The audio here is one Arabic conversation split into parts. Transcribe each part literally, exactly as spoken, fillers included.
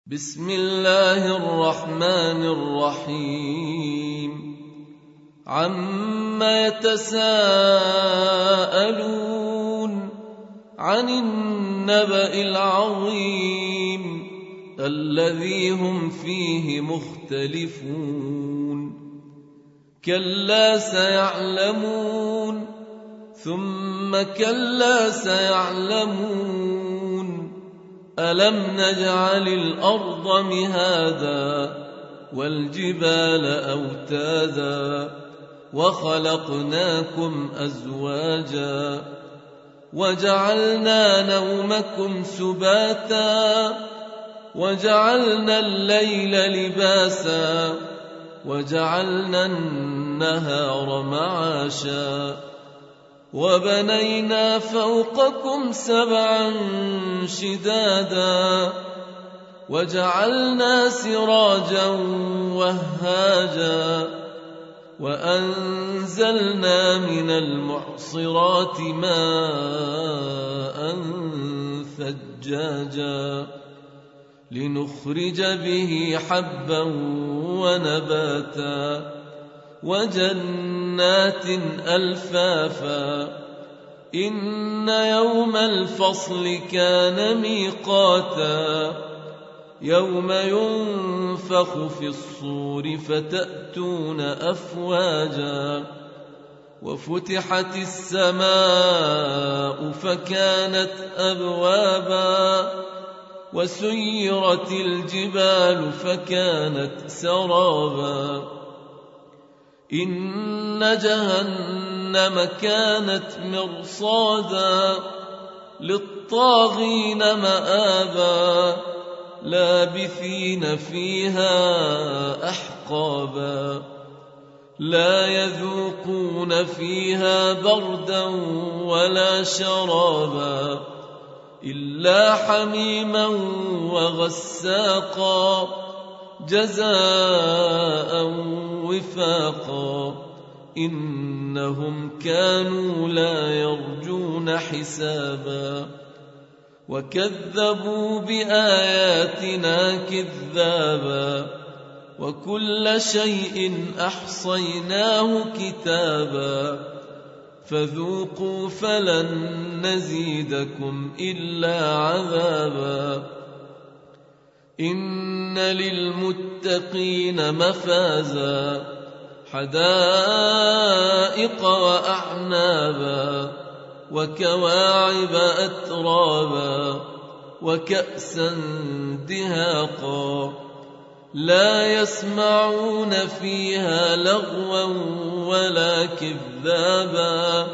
بسم الله الرحمن الرحيم عما يتساءلون عن النبأ العظيم الذي هم فيه مختلفون كلا سيعلمون ثم كلا سيعلمون ألم نجعل الأرض مهادا والجبال أوتادا وخلقناكم أزواجا وجعلنا نومكم سباتا وجعلنا الليل لباسا وجعلنا النهار معاشا وبنينا فوقكم سبعا شدادا وجعلنا سراجا وهاجا وأنزلنا من المعصرات ماء ثجاجا لنخرج به حبا ونباتا وجنات ألفافا إن يوم الفصل كان ميقاتا يوم ينفخ في الصور فتأتون أفواجا وفتحت السماء فكانت أبوابا وسيرت الجبال فكانت سرابا إن جهنم كانت مرصادا للطاغين مآبا لابثين فيها أحقابا لا يذوقون فيها بردا ولا شرابا إلا حميما وغساقا جزاء وفاقا إنهم كانوا لا يرجون حسابا وكذبوا بآياتنا كذابا وكل شيء أحصيناه كتابا فذوقوا فلن نزيدكم إلا عذابا إن للمتقين مفازا حدائق وأعنابا وكواعب أترابا وكأسا دهاقا لا يسمعون فيها لغوا ولا كذابا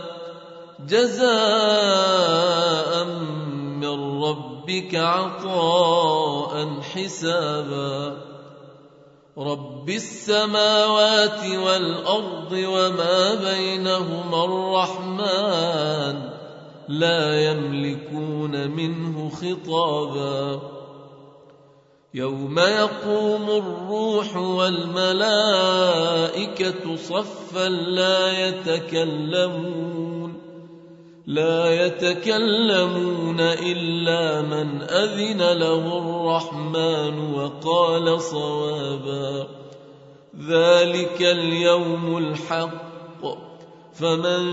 جزاء من ربك عطاء حسابا رب السماوات والأرض وما بينهما الرحمن لا يملكون منه خطابا يوم يقوم الروح والملائكة صفا لا يتكلمون لا يتكلمون إلا من أذن له الرحمن وقال صوابا ذلك اليوم الحق فمن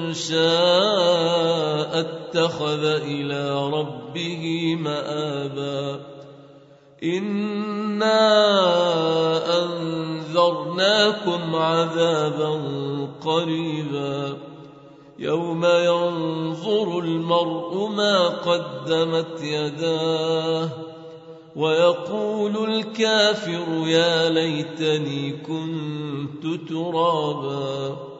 شاء اتخذ إلى ربه مآبا إنا أنذرناكم عذابا قريبا يوم ينظر المرء ما قدمت يداه ويقول الكافر يا ليتني كنت ترابا.